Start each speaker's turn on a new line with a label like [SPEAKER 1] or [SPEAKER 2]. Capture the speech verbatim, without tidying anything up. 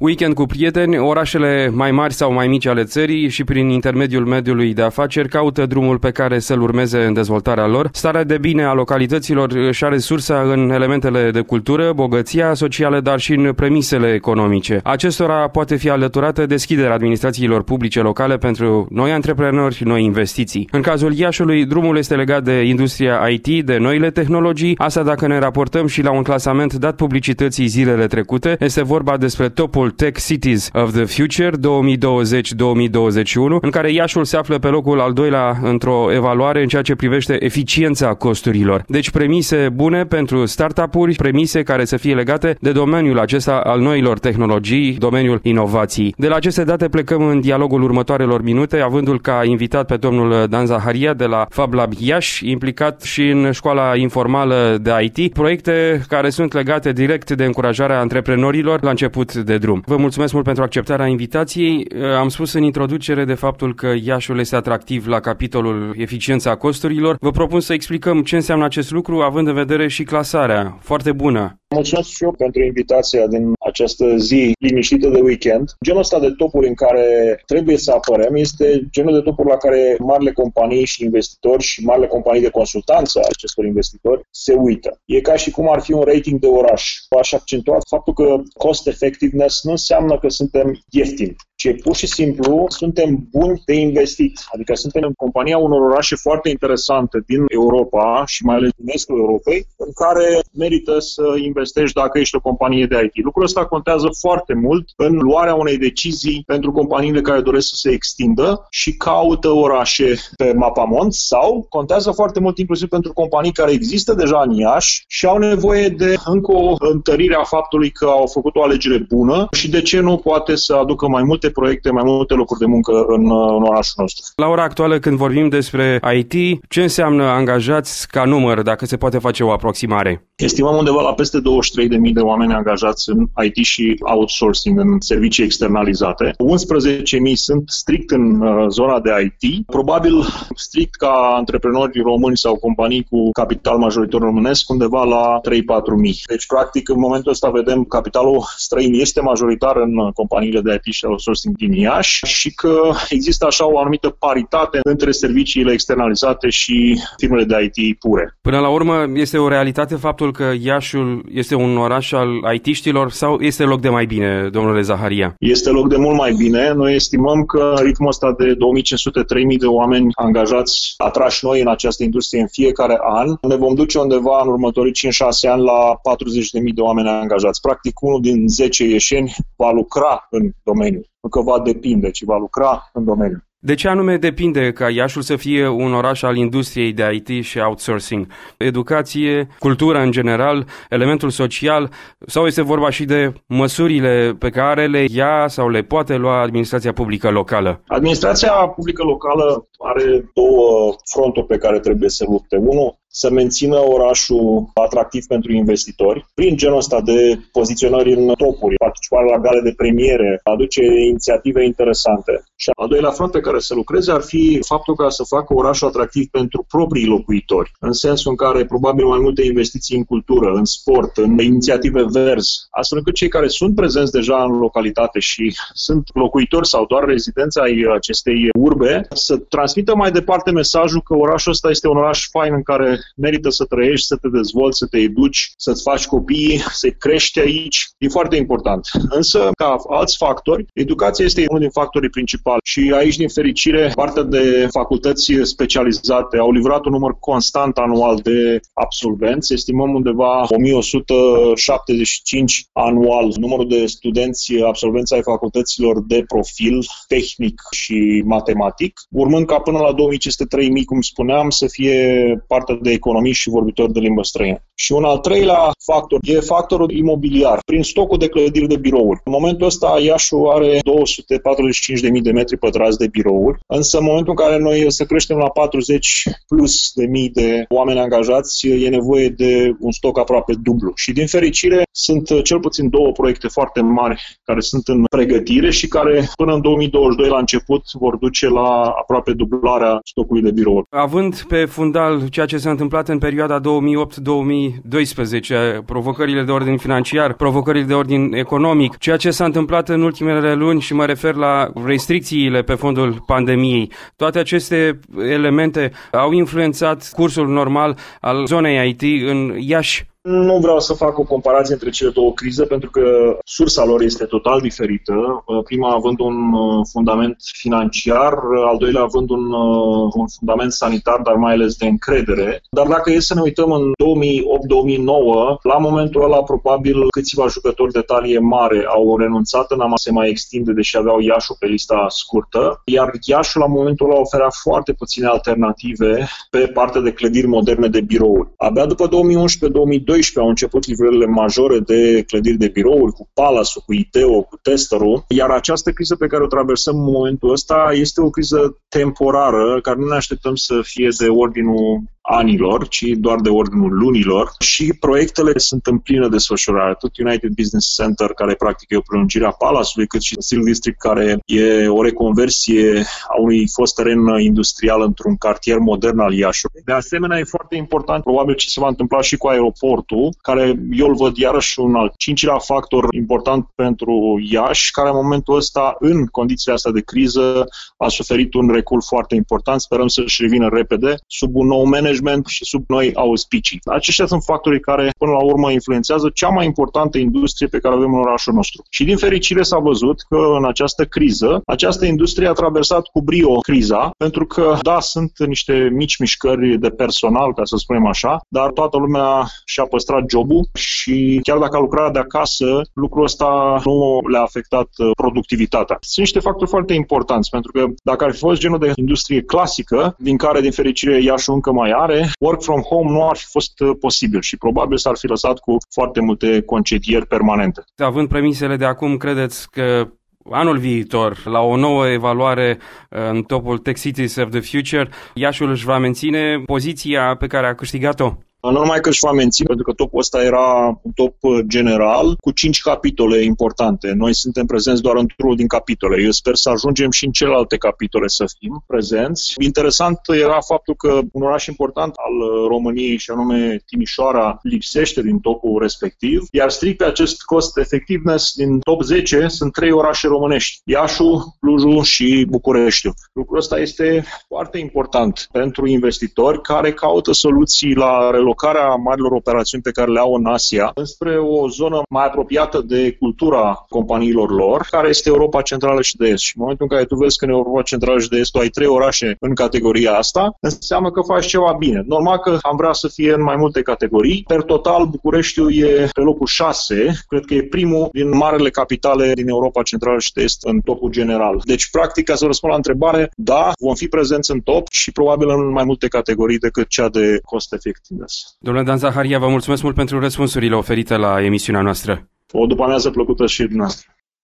[SPEAKER 1] Weekend cu prieteni, orașele mai mari sau mai mici ale țării și prin intermediul mediului de afaceri caută drumul pe care să-l urmeze în dezvoltarea lor. Starea de bine a localităților își are sursa în elementele de cultură, bogăția socială, dar și în premisele economice. Acestora poate fi alăturată deschiderea administrațiilor publice locale pentru noi antreprenori și noi investiții. În cazul Iașului, drumul este legat de industria I T, de noile tehnologii. Asta dacă ne raportăm și la un clasament dat publicității zilele trecute. Este vorba despre topul Tech Cities of the Future două mii douăzeci două mii douăzeci și unu, în care Iașul se află pe locul al doilea într-o evaluare în ceea ce privește eficiența costurilor. Deci premise bune pentru startup-uri, premise care să fie legate de domeniul acesta al noilor tehnologii, domeniul inovației. De la aceste date plecăm în dialogul următoarelor minute, avându-l ca invitat pe domnul Dan Zaharia de la FabLab Iași, implicat și în școala informală de I T, proiecte care sunt legate direct de încurajarea antreprenorilor la început de drum. Vă mulțumesc mult pentru acceptarea invitației. Am spus în introducere de faptul că Iașul este atractiv la capitolul eficiența costurilor. Vă propun să explicăm ce înseamnă acest lucru, având în vedere și clasarea foarte bună.
[SPEAKER 2] Mulțumesc și eu pentru invitația din această zi liniștită de weekend. Genul ăsta de topuri în care trebuie să apărăm este genul de topuri la care marile companii și investitori și marile companii de consultanță a acestor investitori se uită. E ca și cum ar fi un rating de oraș. Aș accentua faptul că cost effectiveness nu înseamnă că suntem ieftini, ci pur și simplu suntem buni de investit. Adică suntem în compania unor orașe foarte interesante din Europa și mai ales din estul Europei, în care merită să investești dacă ești o companie de I T. Lucrul ăsta contează foarte mult în luarea unei decizii pentru companiile care doresc să se extindă și caută orașe pe mapamont, sau contează foarte mult inclusiv pentru companii care există deja în Iași și au nevoie de încă o întărire a faptului că au făcut o alegere bună și de ce nu poate să aducă mai multe proiecte, mai multe locuri de muncă în, în orașul nostru.
[SPEAKER 1] La ora actuală, când vorbim despre I T, ce înseamnă angajați ca număr, dacă se poate face o aproximare?
[SPEAKER 2] Estimăm undeva la peste douăzeci și trei de mii de oameni angajați în I T și outsourcing, în servicii externalizate. unsprezece mii sunt strict în uh, zona de I T, probabil strict ca antreprenori români sau companii cu capital majoritar românesc, undeva la trei patru mii. Deci, practic, în momentul ăsta vedem capitalul străin este majoritar în companiile de I T și outsourcing din Iași și că există așa o anumită paritate între serviciile externalizate și firmele de I T pure.
[SPEAKER 1] Până la urmă, este o realitate faptul că Iașul este un oraș al I T-știlor sau este loc de mai bine, domnule Zaharia?
[SPEAKER 2] Este loc de mult mai bine. Noi estimăm că ritmul ăsta de două mii cinci sute - trei mii de oameni angajați, atrași noi în această industrie în fiecare an, ne vom duce undeva în următorii cinci șase ani la patruzeci de mii de oameni angajați. Practic, unul din zece ieșeni va lucra în domeniu. Nu că va depinde, ci va lucra în domeniu.
[SPEAKER 1] De ce anume depinde ca Iașul să fie un oraș al industriei de I T și outsourcing? Educație, cultura în general, elementul social, sau este vorba și de măsurile pe care le ia sau le poate lua administrația publică locală?
[SPEAKER 2] Administrația publică locală are două fronturi pe care trebuie să lupte. Unul, să mențină orașul atractiv pentru investitori, prin genul ăsta de poziționări în topuri, participare la gale de premiere, aduce inițiative interesante. Și al doilea front pe care să lucreze ar fi faptul ca să facă orașul atractiv pentru proprii locuitori, în sensul în care probabil mai multe investiții în cultură, în sport, în inițiative verzi, astfel încât cei care sunt prezenți deja în localitate și sunt locuitori sau doar rezidenți ai acestei urbe, să transmită mai departe mesajul că orașul ăsta este un oraș fain în care merită să trăiești, să te dezvolți, să te educi, să-ți faci copiii, să crești aici. E foarte important. Însă, ca alți factori, educația este unul din factorii principali și aici, din fericire, partea de facultăți specializate au livrat un număr constant anual de absolvenți. Estimăm undeva o mie o sută șaptezeci și cinci anual numărul de studenți absolvenți ai facultăților de profil tehnic și matematic, urmând ca până la două mii cinci sute - trei mii, cum spuneam, să fie partea de economii și vorbitori de limbă străină. Și un al treilea factor e factorul imobiliar, prin stocul de clădiri de birouri. În momentul ăsta Iașul are două sute patruzeci și cinci de mii de metri pătrați de birouri, însă în momentul în care noi să creștem la patruzeci plus de mii de oameni angajați, e nevoie de un stoc aproape dublu. Și din fericire sunt cel puțin două proiecte foarte mari care sunt în pregătire și care până în două mii douăzeci și doi la început vor duce la aproape dublarea stocului de birouri.
[SPEAKER 1] Având pe fundal ceea ce s-a întâmplat în perioada două mii opt - două mii mii doisprezece, provocările de ordin financiar, provocările de ordin economic, ceea ce s-a întâmplat în ultimele luni și mă refer la restricțiile pe fondul pandemiei. Toate aceste elemente au influențat cursul normal al zonei I T în Iași.
[SPEAKER 2] Nu vreau să fac o comparație între cele două crize, pentru că sursa lor este total diferită. Prima având un fundament financiar, al doilea având un, un fundament sanitar, dar mai ales de încredere. Dar dacă e să ne uităm în două mii opt două mii nouă, la momentul ăla probabil câțiva jucători de talie mare au renunțat în a se mai extinde, deși aveau Iașul pe lista scurtă, iar Iașul la momentul ăla oferea foarte puține alternative pe partea de clădiri moderne de birouri. Abia după două mii unsprezece două mii doisprezece au început livrările majore de clădiri de birouri, cu Palace-ul, cu I T E O, cu Testerul, iar această criză pe care o traversăm în momentul ăsta este o criză temporară, care nu ne așteptăm să fie de ordinul anilor, ci doar de ordinul lunilor, și proiectele sunt în plină desfășurare. Atât United Business Center, care practic e o prelungire a Palace-ului, cât și Steel District, care e o reconversie a unui fost teren industrial într-un cartier modern al Iașului. De asemenea, e foarte important, probabil, ce se va întâmpla și cu aeroportul, care eu îl văd iarăși un al cincilea factor important pentru Iași, care în momentul ăsta, în condițiile astea de criză, a suferit un recul foarte important. Sperăm să-și revină repede, sub un nou management și sub noi auspicii. Aceștia sunt factorii care, până la urmă, influențează cea mai importantă industrie pe care o avem în orașul nostru. Și din fericire s-a văzut că în această criză, această industrie a traversat cu brio criza, pentru că, da, sunt niște mici mișcări de personal, ca să spunem așa, dar toată lumea și-a păstrat jobul și chiar dacă a lucrat de acasă, lucrul ăsta nu le-a afectat productivitatea. Sunt niște factori foarte importanți, pentru că dacă ar fi fost genul de industrie clasică, din care, din fericire, Iașul încă mai are, work from home nu ar fi fost posibil și probabil s-ar fi lăsat cu foarte multe concedieri permanente.
[SPEAKER 1] Având premisele de acum, credeți că anul viitor, la o nouă evaluare în topul Tech Cities of the Future, Iașul își va menține poziția pe care a câștigat-o?
[SPEAKER 2] Nu numai că își va menține, pentru că topul ăsta era un top general cu cinci capitole importante. Noi suntem prezenți doar într-unul din capitole. Eu sper să ajungem și în celelalte capitole să fim prezenți. Interesant era faptul că un oraș important al României, și anume Timișoara, lipsește din topul respectiv, iar strict pe acest cost effectiveness din top zece sunt trei orașe românești: Iașul, Clujul și Bucureștiul. Lucrul ăsta este foarte important pentru investitori care caută soluții la relocare relocarea marilor operațiuni pe care le au în Asia înspre o zonă mai apropiată de cultura companiilor lor, care este Europa Centrală și de Est. Și în momentul în care tu vezi că în Europa Centrală și de Est tu ai trei orașe în categoria asta, înseamnă că faci ceva bine. Normal că am vrea să fie în mai multe categorii. Per total, Bucureștiul e pe locul șase, cred că e primul din marele capitale din Europa Centrală și de Est în topul general. Deci, practic, ca să răspund la întrebare, da, vom fi prezenți în top și probabil în mai multe categorii decât cea de cost effectiveness.
[SPEAKER 1] Domnule Dan Zaharia, vă mulțumesc mult pentru răspunsurile oferite la emisiunea noastră.
[SPEAKER 2] O după-amiază plăcută și dumneavoastră.